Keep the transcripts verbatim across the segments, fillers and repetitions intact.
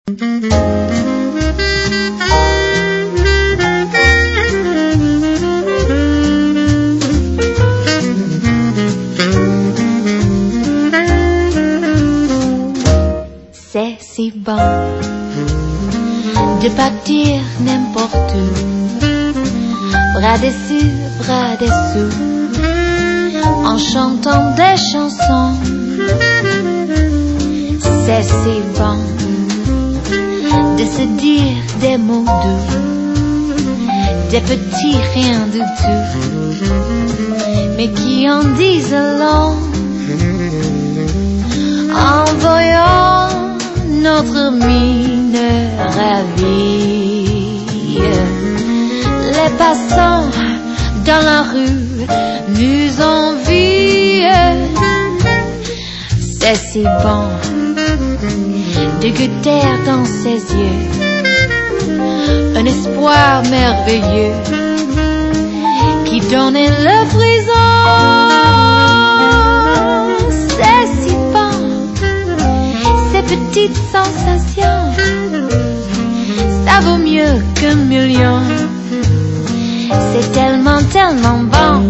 C'est si bon de partir n'importe où, bras dessus, bras dessous, en chantant des chansons. C'est si bon de se dire des mots doux, des petits riens du tout, mais qui en disent long. En voyant notre mine ravie, les passants dans la rue nous envient. C'est si bon de goûter dans ses yeux un espoir merveilleux qui donne le frisson. C'est si bon, ces petites sensations, ça vaut mieux qu'un million. C'est tellement, tellement bon.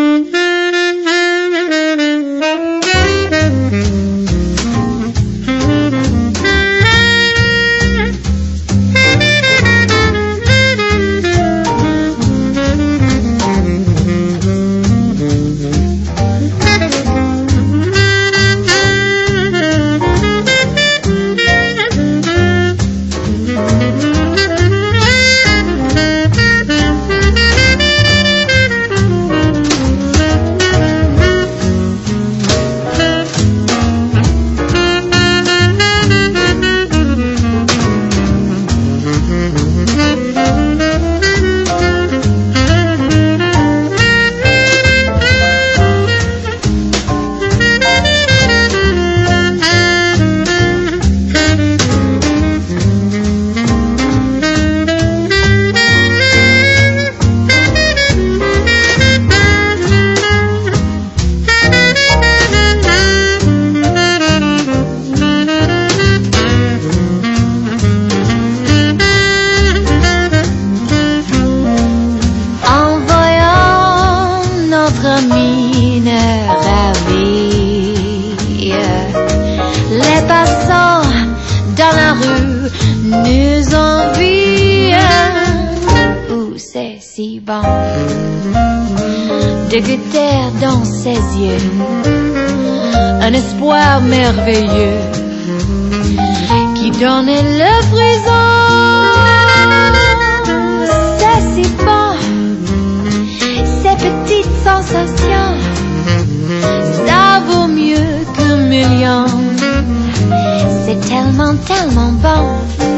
De goûter dans ses yeux un espoir merveilleux qui donne le frisson. C'est si bon, ces petites sensations, ça vaut mieux qu'un million. C'est tellement, tellement bon.